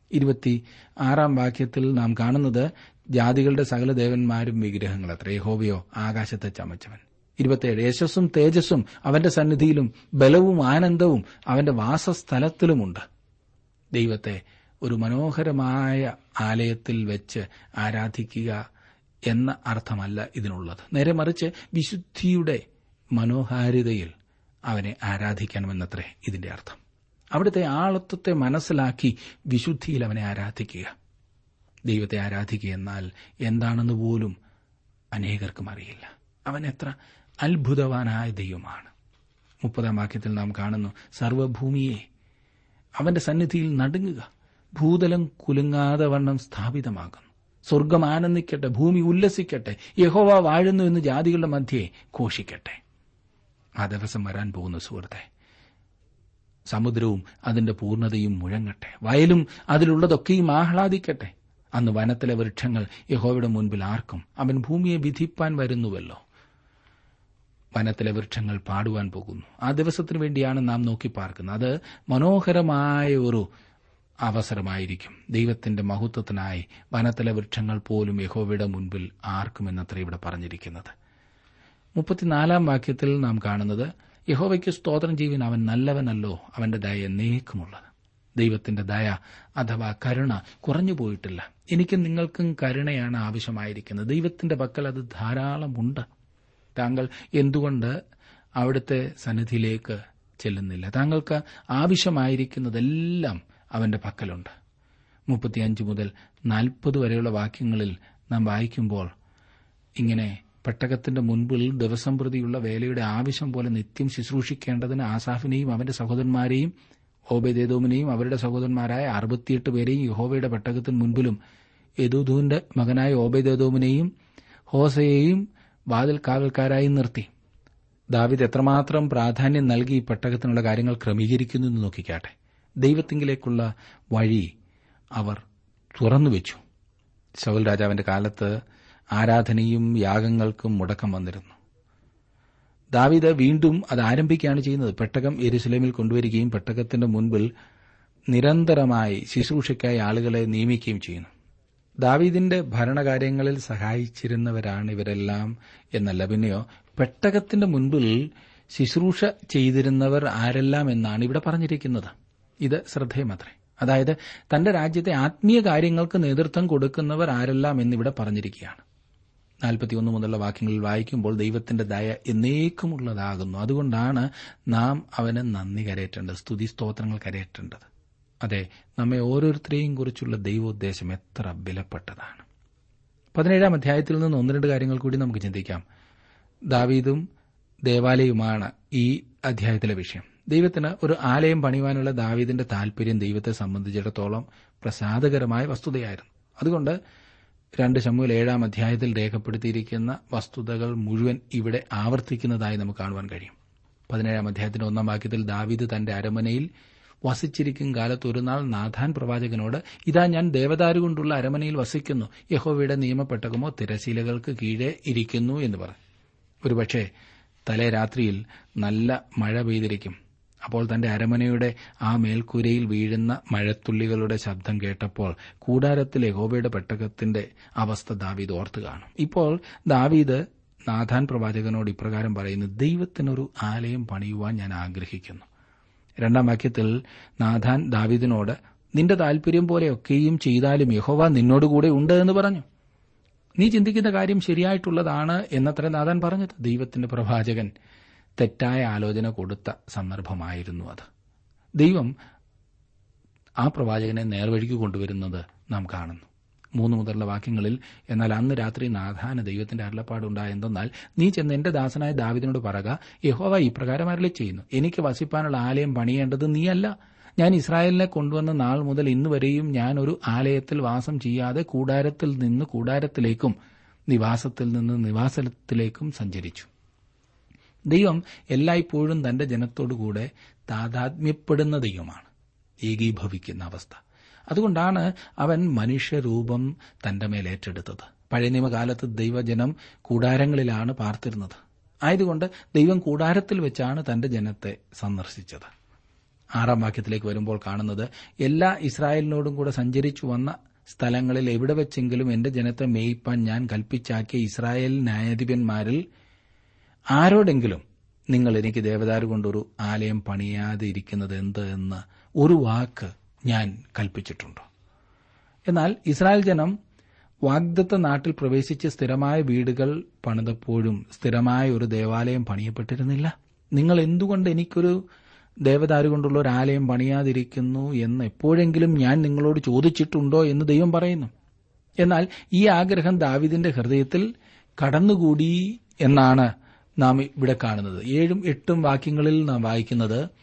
26 വാക്യത്തിൽ നാം കാണുന്നത്, ജാതികളുടെ സകല ദേവന്മാരും വിഗ്രഹങ്ങളത്രേ, യഹോവയോ ആകാശത്തെ ചമച്ചവൻ. 27 യശസ്സും തേജസ്സും അവന്റെ സന്നിധിയിലും ബലവും ആനന്ദവും അവന്റെ വാസസ്ഥലത്തിലുമുണ്ട്. ദൈവത്തെ ഒരു മനോഹരമായ ആലയത്തിൽ വെച്ച് ആരാധിക്കുക എന്ന അർത്ഥമല്ല ഇതിനുള്ളത്. നേരെ മറിച്ച് വിശുദ്ധിയുടെ മനോഹാരിതയിൽ അവനെ ആരാധിക്കണമെന്നത്രേ ഇതിന്റെ അർത്ഥം. അവിടുത്തെ ആളത്വത്തെ മനസ്സിലാക്കി വിശുദ്ധിയിൽ അവനെ ആരാധിക്കുക. ദൈവത്തെ ആരാധിക്കുക എന്നാൽ എന്താണെന്ന് പോലും അനേകർക്കും അറിയില്ല. അവൻ എത്ര അത്ഭുതവാനായ ദൈവമാണ്. 30 വാക്യത്തിൽ നാം കാണുന്നു, സർവ്വഭൂമിയെ അവന്റെ സന്നിധിയിൽ നടുങ്ങുക, ഭൂതലം കുലുങ്ങാതെ വണ്ണം സ്ഥാപിതമാകുന്നു. സ്വർഗം ആനന്ദിക്കട്ടെ, ഭൂമി ഉല്ലസിക്കട്ടെ, യഹോവ വാഴുന്നു എന്ന് ജാതികളുടെ മധ്യേ ഘോഷിക്കട്ടെ. ആ ദിവസം വരാൻ പോകുന്ന സുഹൃത്തെ, സമുദ്രവും അതിന്റെ പൂർണ്ണതയും മുഴങ്ങട്ടെ, വയലും അതിലുള്ളതൊക്കെയും ആഹ്ലാദിക്കട്ടെ. അന്ന് വനത്തിലെ വൃക്ഷങ്ങൾ യഹോവയുടെ മുൻപിൽ ആർക്കും. അവൻ ഭൂമിയെ വിധിപ്പാൻ വരുന്നുവല്ലോ. വനത്തിലെ വൃക്ഷങ്ങൾ പാടുവാൻ പോകുന്നു. ആ ദിവസത്തിനു വേണ്ടിയാണ് നാം നോക്കി പാർക്കുന്നത്. അത് മനോഹരമായ ഒരു അവസരമായിരിക്കും. ദൈവത്തിന്റെ മഹത്വത്തിനായി വനത്തിലെ വൃക്ഷങ്ങൾ പോലും യഹോവയുടെ മുൻപിൽ ആർക്കുമെന്നത്ര ഇവിടെ പറഞ്ഞിരിക്കുന്നത്. 34 വാക്യത്തിൽ നാം കാണുന്നത്, യഹോവയ്ക്ക് സ്തോത്രം ചെയ്യുവാൻ അവൻ നല്ലവനല്ലോ, അവന്റെ ദയ എന്നേക്കുമുള്ളത്. ദൈവത്തിന്റെ ദയ അഥവാ കരുണ കുറഞ്ഞുപോയിട്ടില്ല. എനിക്കും നിങ്ങൾക്കും കരുണയാണ് ആവശ്യമായിരിക്കുന്നത്. ദൈവത്തിന്റെ പക്കൽ അത് ധാരാളമുണ്ട്. താങ്കൾ എന്തുകൊണ്ട് അവിടുത്തെ സന്നിധിയിലേക്ക് ചെല്ലുന്നില്ല? താങ്കൾക്ക് ആവശ്യമായിരിക്കുന്നതെല്ലാം അവന്റെ പക്കലുണ്ട്. 35 മുതൽ 40 വരെയുള്ള വാക്യങ്ങളിൽ നാം വായിക്കുമ്പോൾ ഇങ്ങനെ, പെട്ടകത്തിന്റെ മുൻപിൽ ദിവസം പ്രതിയുള്ള വേലയുടെ ആവശ്യം പോലെ നിത്യം ശുശ്രൂഷിക്കേണ്ടതിന് ആസാഫിനെയും അവന്റെ സഹോദരന്മാരെയും ഓബേദേദോമിനെയും അവരുടെ സഹോദരന്മാരായ 68 പേരെയും യഹോവയുടെ പെട്ടകത്തിന് മുൻപിലും യെദൂഥൂന്റെ മകനായ ഓബേദേദോമിനെയും ഹോസയെയും വാതിൽ കാവൽക്കാരായി നിർത്തി. ദാവീദ് എത്രമാത്രം പ്രാധാന്യം നൽകി ഈ പെട്ടകത്തിനുള്ള കാര്യങ്ങൾ ക്രമീകരിക്കുന്നു എന്ന് നോക്കിക്കാട്ടെ. ദൈവത്തിങ്കിലേക്കുള്ള വഴി അവർ തുറന്നുവെച്ചു. ശൗൽ രാജാവിന്റെ കാലത്ത് ആരാധനയും യാഗങ്ങൾക്കും മുടക്കം വന്നിരുന്നു. ദാവീദ് വീണ്ടും അത് ആരംഭിക്കുകയാണ് ചെയ്യുന്നത്. പെട്ടകം യെരുശലേമിൽ കൊണ്ടുവരികയും പെട്ടകത്തിന്റെ മുൻപിൽ നിരന്തരമായി ശുശ്രൂഷയ്ക്കായി ആളുകളെ നിയമിക്കുകയും ചെയ്യുന്നു. ദാവീദിന്റെ ഭരണകാര്യങ്ങളിൽ സഹായിച്ചിരുന്നവരാണ് ഇവരെല്ലാം എന്നല്ല, പിന്നെയോ പെട്ടകത്തിന്റെ മുൻപിൽ ശുശ്രൂഷ ചെയ്തിരുന്നവർ ആരെല്ലാം എന്നാണ് ഇവിടെ പറഞ്ഞിരിക്കുന്നത്. ഇത് ശ്രദ്ധേയമത്രേ. അതായത് തന്റെ രാജ്യത്തെ ആത്മീയ കാര്യങ്ങൾക്ക് നേതൃത്വം കൊടുക്കുന്നവർ ആരെല്ലാം എന്നിവിടെ പറഞ്ഞിരിക്കുകയാണ്. 41 മുതലുള്ള വാക്യങ്ങളിൽ വായിക്കുമ്പോൾ ദൈവത്തിന്റെ ദയ എന്നേക്കുമുള്ളതാകുന്നു. അതുകൊണ്ടാണ് നാം അവന് നന്ദി കരയേറ്റേണ്ടത്, സ്തുതി സ്തോത്രങ്ങൾ കരയേറ്റേണ്ടത്. അതെ, നമ്മെ ഓരോരുത്തരെയും കുറിച്ചുള്ള ദൈവോദ്ദേശം എത്ര വിലപ്പെട്ടതാണ്. 17 അധ്യായത്തിൽ നിന്ന് 1-2 കാര്യങ്ങൾ കൂടി നമുക്ക് ചിന്തിക്കാം. ദാവീദും ദേവാലയവുമാണ് ഈ അധ്യായത്തിലെ വിഷയം. ദൈവത്തിന് ഒരു ആലയം പണിയുവാനുള്ള ദാവീദിന്റെ താൽപര്യം ദൈവത്തെ സംബന്ധിച്ചിടത്തോളം പ്രസാദകരമായ വസ്തുതയായിരുന്നു. അതുകൊണ്ട് 2 ശമൂവേൽ 7 അധ്യായത്തിൽ രേഖപ്പെടുത്തിയിരിക്കുന്ന വസ്തുതകൾ മുഴുവൻ ഇവിടെ ആവർത്തിക്കുന്നതായി നമുക്ക് കാണുവാൻ കഴിയും. 17 അധ്യായത്തിന്റെ 1 വാക്യത്തിൽ ദാവീദ് തന്റെ അരമനയിൽ വസിച്ചിരിക്കും കാലത്ത് ഒരു നാൾ നാഥാൻ പ്രവാചകനോട്, ഇതാ ഞാൻ ദേവദാരു കൊണ്ടുള്ള അരമനയിൽ വസിക്കുന്നു, യഹോവയുടെ നിയമപ്പെട്ടകമോ തിരശീലകൾക്ക് കീഴെ ഇരിക്കുന്നു എന്ന് പറഞ്ഞു. ഒരുപക്ഷെ തലേ രാത്രിയിൽ നല്ല മഴ പെയ്തിരിക്കും. അപ്പോൾ തന്റെ അരമനയുടെ ആ മേൽക്കൂരയിൽ വീഴുന്ന മഴത്തുള്ളികളുടെ ശബ്ദം കേട്ടപ്പോൾ കൂടാരത്തിൽ യഹോവയുടെ പെട്ടകത്തിന്റെ അവസ്ഥ ദാവീദ് ഓർത്തു കാണും. ഇപ്പോൾ ദാവീദ് നാഥാൻ പ്രവാചകനോട് ഇപ്രകാരം പറയുന്നു, ദൈവത്തിനൊരു ആലയം പണിയുവാൻ ഞാൻ ആഗ്രഹിക്കുന്നു. 2 വാക്യത്തിൽ നാഥാൻ ദാവീദിനോട്, നിന്റെ താൽപര്യം പോലെയൊക്കെയും ചെയ്താലും യഹോവ നിന്നോടുകൂടെ ഉണ്ട് എന്ന് പറഞ്ഞു. നീ ചിന്തിക്കുന്ന കാര്യം ശരിയായിട്ടുള്ളതാണ് എന്നത്ര നാഥാൻ പറഞ്ഞത്. ദൈവത്തിന്റെ പ്രവാചകൻ തെറ്റായ ആലോചന കൊടുത്ത സന്ദർഭമായിരുന്നു അത്. ദൈവം ആ പ്രവാചകനെ നേർവഴിക്ക് കൊണ്ടുവരുന്നത് നാം കാണുന്നു. 3 മുതലുള്ള വാക്യങ്ങളിൽ, എന്നാൽ അന്ന് രാത്രി നാഥാന് ദൈവത്തിന്റെ അരുളപ്പാടുണ്ടായെന്നാൽ, നീ ചെന്ന് എന്റെ ദാസനായ ദാവീദിനോട് പറക, യഹോവ ഇപ്രകാരം അരുളി ചെയ്യുന്നു, എനിക്ക് വസിപ്പാനുള്ള ആലയം പണിയേണ്ടത് നീയല്ല. ഞാൻ ഇസ്രായേലിനെ കൊണ്ടുവന്ന നാൾ മുതൽ ഇന്നുവരെയും ഞാൻ ഒരു ആലയത്തിൽ വാസം ചെയ്യാതെ കൂടാരത്തിൽ നിന്ന് കൂടാരത്തിലേക്കും നിവാസത്തിൽ നിന്ന് നിവാസത്തിലേക്കും സഞ്ചരിച്ചു. ദൈവം എല്ലായ്പ്പോഴും തന്റെ ജനത്തോടുകൂടെ താതാത്മ്യപ്പെടുന്ന ദൈവമാണ്, ഏകീഭവിക്കുന്ന അവസ്ഥ. അതുകൊണ്ടാണ് അവൻ മനുഷ്യരൂപം തന്റെ മേൽ ഏറ്റെടുത്തത്. പഴയ നിയമകാലത്ത് ദൈവജനം കൂടാരങ്ങളിലാണ് പാർത്തിരുന്നത്. ആയതുകൊണ്ട് ദൈവം കൂടാരത്തിൽ വെച്ചാണ് തന്റെ ജനത്തെ സന്ദർശിച്ചത്. 6 വാക്യത്തിലേക്ക് വരുമ്പോൾ കാണുന്നത്, എല്ലാ ഇസ്രായേലിനോടും കൂടെ സഞ്ചരിച്ചു വന്ന സ്ഥലങ്ങളിൽ എവിടെ വെച്ചെങ്കിലും എന്റെ ജനത്തെ മേയിപ്പാൻ ഞാൻ കൽപ്പിച്ചാക്കിയ ഇസ്രായേൽ ന്യായാധിപന്മാരിൽ ആരോടെങ്കിലും നിങ്ങൾ എനിക്ക് ദേവദാരു കൊണ്ടൊരു ആലയം പണിയാതെ ഇരിക്കുന്നത് എന്ത് എന്ന് ഒരു വാക്ക് ഞാൻ കൽപ്പിച്ചിട്ടുണ്ടോ? എന്നാൽ ഇസ്രായേൽ ജനം വാഗ്ദത്ത നാട്ടിൽ പ്രവേശിച്ച് സ്ഥിരമായ വീടുകൾ പണിതപ്പോഴും സ്ഥിരമായ ഒരു ദേവാലയം പണിയപ്പെട്ടിരുന്നില്ല. നിങ്ങൾ എന്തുകൊണ്ട് എനിക്കൊരു ദേവദാരു കൊണ്ടുള്ള ഒരു ആലയം പണിയാതിരിക്കുന്നു എന്ന് എപ്പോഴെങ്കിലും ഞാൻ നിങ്ങളോട് ചോദിച്ചിട്ടുണ്ടോ എന്ന് ദൈവം പറയുന്നു. എന്നാൽ ഈ ആഗ്രഹം ദാവീദിന്റെ ഹൃദയത്തിൽ കടന്നുകൂടി എന്നാണ് നാം ഇവിടെ കാണുന്നത്. 7-8 വാക്യങ്ങളിൽ നാം വായിക്കുന്നത്,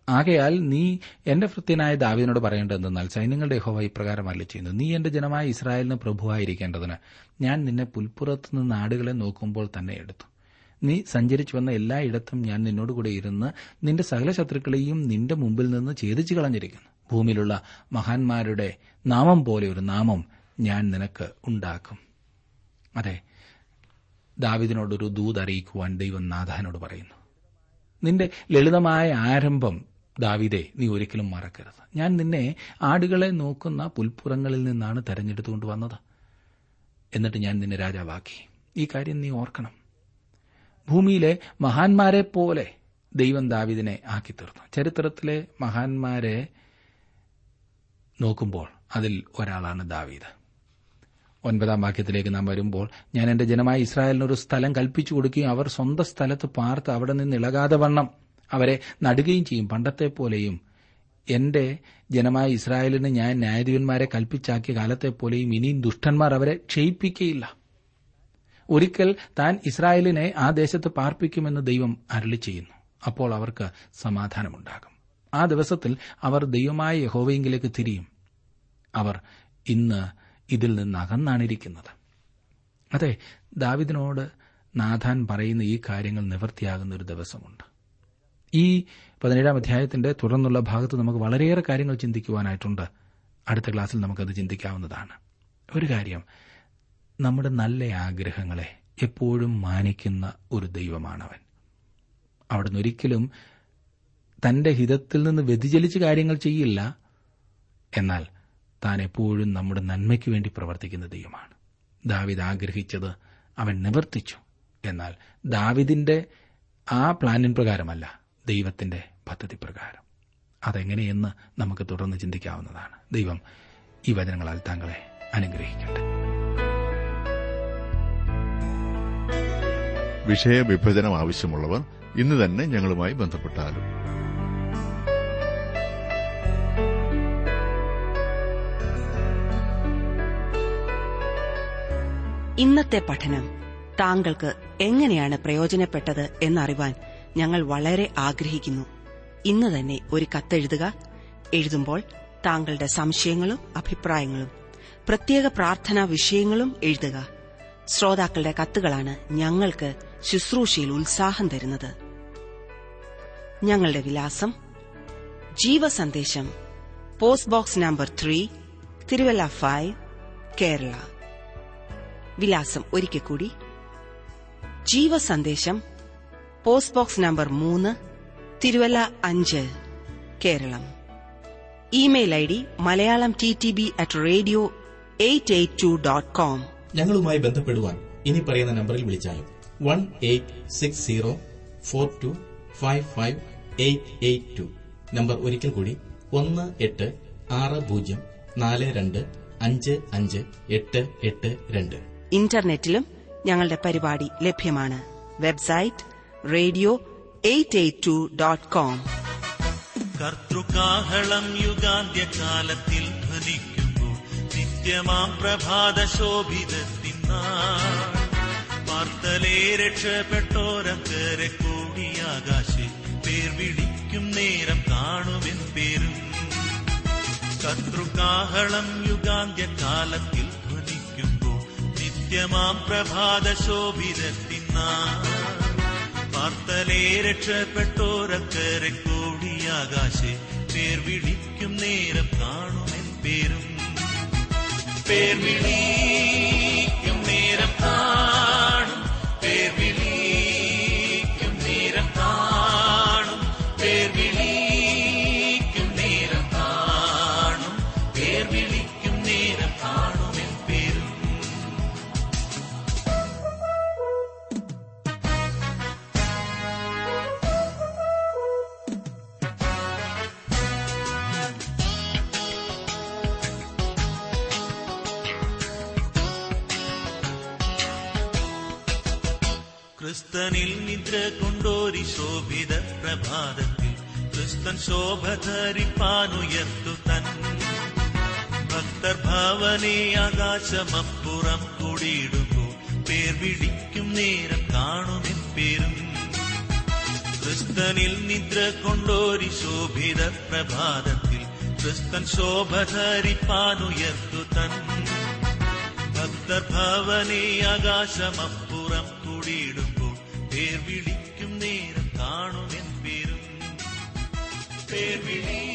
ആകയാൽ നീ എന്റെ ഭൃത്യനായ ദാവീദിനോട് പറയേണ്ടതെന്നാൽ, സൈന്യങ്ങളുടെ യഹോവ ഇപ്രകാരം അരുളിച്ചെയ്യുന്നു, നീ എന്റെ ജനമായ ഇസ്രായേലിന് പ്രഭുവായിരിക്കേണ്ടതിന് ഞാൻ നിന്നെ പുൽപ്പുറത്തുനിന്ന് ആടുകളെ നോക്കുമ്പോൾ തന്നെ എടുത്തു. നീ സഞ്ചരിച്ചു വന്ന എല്ലായിടത്തും ഞാൻ നിന്നോടുകൂടെ ഇരുന്ന് നിന്റെ സകല ശത്രുക്കളെയും നിന്റെ മുമ്പിൽ നിന്ന് ഛേദിച്ചു കളഞ്ഞിരിക്കുന്നു. ഭൂമിയിലുള്ള മഹാന്മാരുടെ നാമം പോലെ ഒരു നാമം ഞാൻ നിനക്ക് ഉണ്ടാക്കും. അതെ, ദാവീദിനോടൊരു ദൂത് അറിയിക്കുവാൻ ദൈവം നാഥാനോട് പറയുന്നു. നിന്റെ ലളിതമായ ആരംഭം ദാവീദേ നീ ഒരിക്കലും മറക്കരുത്. ഞാൻ നിന്നെ ആടുകളെ നോക്കുന്ന പുൽപ്പുറങ്ങളിൽ നിന്നാണ് തെരഞ്ഞെടുത്തുകൊണ്ട് വന്നത്. എന്നിട്ട് ഞാൻ നിന്നെ രാജാവാക്കി. ഈ കാര്യം നീ ഓർക്കണം. ഭൂമിയിലെ മഹാന്മാരെ പോലെ ദൈവം ദാവീദിനെ ആക്കിത്തീർന്നു. ചരിത്രത്തിലെ മഹാന്മാരെ നോക്കുമ്പോൾ അതിൽ ഒരാളാണ് ദാവീദ്. 9-ാം വാക്യത്തിലേക്ക് നാം വരുമ്പോൾ, ഞാൻ എന്റെ ജനമായ ഇസ്രായേലിനൊരു സ്ഥലം കൽപ്പിച്ചു കൊടുക്കുകയും അവർ സ്വന്തം സ്ഥലത്ത് പാർത്ത് അവിടെ നിന്ന് ഇളകാതെ വണ്ണം അവരെ നടുകയും ചെയ്യും. പണ്ടത്തെ പോലെയും എന്റെ ജനമായ ഇസ്രായേലിന് ഞാൻ ന്യായാധിപന്മാരെ കൽപ്പിച്ചാക്കിയ കാലത്തെപ്പോലെയും ഇനിയും ദുഷ്ടന്മാർ അവരെ ക്ഷയിപ്പിക്കുകയില്ല. ഒരിക്കൽ താൻ ഇസ്രായേലിനെ ആ ദേശത്ത് പാർപ്പിക്കുമെന്ന് ദൈവം അരുളി ചെയ്യുന്നു. അപ്പോൾ അവർക്ക് സമാധാനമുണ്ടാകും. ആ ദിവസത്തിൽ അവർ ദൈവമായ യഹോവയെങ്കിലേക്ക് തിരിയും. അവർ ഇന്ന് ഇതിൽ നിന്ന് അകന്നാണിരിക്കുന്നത്. അതെ, ദാവീദിനോട് നാഥാൻ പറയുന്ന ഈ കാര്യങ്ങൾ നിവൃത്തിയാകുന്ന ഒരു ദിവസമുണ്ട്. ഈ 17-ാം അധ്യായത്തിന്റെ തുടർന്നുള്ള ഭാഗത്ത് നമുക്ക് വളരെയേറെ കാര്യങ്ങൾ ചിന്തിക്കുവാനായിട്ടുണ്ട്. അടുത്ത ക്ലാസ്സിൽ നമുക്കത് ചിന്തിക്കാവുന്നതാണ്. ഒരു കാര്യം, നമ്മുടെ നല്ല ആഗ്രഹങ്ങളെ എപ്പോഴും മാനിക്കുന്ന ഒരു ദൈവമാണവൻ. അവിടുന്ന് ഒരിക്കലും തന്റെ ഹിതത്തിൽ നിന്ന് വ്യതിചലിച്ച് കാര്യങ്ങൾ ചെയ്യില്ല. എന്നാൽ താൻ എപ്പോഴും നമ്മുടെ നന്മയ്ക്ക് വേണ്ടി പ്രവർത്തിക്കുന്ന ദൈവമാണ്. ദാവീദ് ആഗ്രഹിച്ചത് അവൻ നിവർത്തിച്ചു. എന്നാൽ ദാവീദിന്റെ ആ പ്ലാനിൻ പ്രകാരമല്ല, ദൈവത്തിന്റെ പദ്ധതി പ്രകാരം. അതെങ്ങനെയെന്ന് നമുക്ക് തുടർന്ന് ചിന്തിക്കാവുന്നതാണ്. ദൈവം ഈ വചനങ്ങളാൽ താങ്കളെ അനുഗ്രഹിക്കട്ടെ. വിഷയവിഭജനം ആവശ്യമുള്ളവർ ഇന്ന് തന്നെ ഞങ്ങളുമായി ബന്ധപ്പെട്ടാലും. ഇന്നത്തെ പഠനം താങ്കൾക്ക് എങ്ങനെയാണ് പ്രയോജനപ്പെട്ടത് എന്നറിവാൻ ഞങ്ങൾ വളരെ ആഗ്രഹിക്കുന്നു. ഇന്ന് തന്നെ ഒരു കത്തെഴുതുക. എഴുതുമ്പോൾ താങ്കളുടെ സംശയങ്ങളും അഭിപ്രായങ്ങളും പ്രത്യേക പ്രാർത്ഥനാ വിഷയങ്ങളും എഴുതുക. ശ്രോതാക്കളുടെ കത്തുകളാണ് ഞങ്ങൾക്ക് ശുശ്രൂഷയിൽ ഉത്സാഹം തരുന്നത്. ഞങ്ങളുടെ വിലാസം: Jeevasandesham, post box number 3, Thiruvalla 5, Kerala. വിലാസം ഒരിക്കൽ കൂടി: Jeevasandesham, post box number 3, Thiruvalla 5, Keralam. Email ID malayalamttb@radio882.com. ഞങ്ങളുമായി ബന്ധപ്പെടുവാൻ ഇനി പറയുന്ന നമ്പറിൽ വിളിച്ചാലും 186042558882. നമ്പർ ഒരിക്കൽ കൂടി 186042558882. ഇന്റർനെറ്റിലും ഞങ്ങളുടെ പരിപാടി ലഭ്യമാണ്. Website radio882.com. കർത്തൃകാഹളം യുഗാന്ത്യകാലത്തിൽ ധ്വനിക്കുമ്പോൾ നിത്യമാം പ്രഭാത ശോഭിതത്തിനാൾ വാർത്തലേ രക്ഷപ്പെട്ടോരക്കരെ കൂടിയാകാശെ പേർ വിളിക്കും നേരം കാണുമെൻ പേരും. കർത്തൃകാഹളം യുഗാന്ത്യകാലത്തിൽ ധ്വനിക്കുമ്പോൾ നിത്യമാം പ്രഭാത ശോഭിതത്തിനാൾ വാർത്തലേ രക്ഷപ്പെട്ടോരക്കരെ കൂടിയാകാശെ പേർ വിളിക്കും നേരം കാണുമെൻ പേരും. പേർ വിളിക്കും നേരം കാണും, പേർ വിളിക്കും നേരം കാണും, പേർ വിളിക്കും നേരം കാണും, പേർ വിളിക്കും നേരം കാണുമെൻ പേരും. ക്രിസ്തനിൽ നിദ്ര കൊണ്ടോരി ശോഭിത പ്രഭാതത്തിൽ ക്രിസ്തൻ ശോഭ ധരിപ്പാനുയർത്തു തൻ ഭക്തർ ഭാവനെ ആകാശമപ്പുറം കൂടിയിടുമ്പോൾ പേർ വിളിക്കും നേരം കാണുമെൻ പേരും. ക്രിസ്തനിൽ നിദ്ര കൊണ്ടോരി ശോഭിത പ്രഭാതത്തിൽ ക്രിസ്തൻ ശോഭ ധരിപ്പാനുയർത്തു തൻ ഭക്തർ ഭവനേ ആകാശമപ്പുറം കൂടിയിടുമ്പോൾ പേർ വിളിക്കും നേരം കാണുമെൻ പേരും പേർ വിളി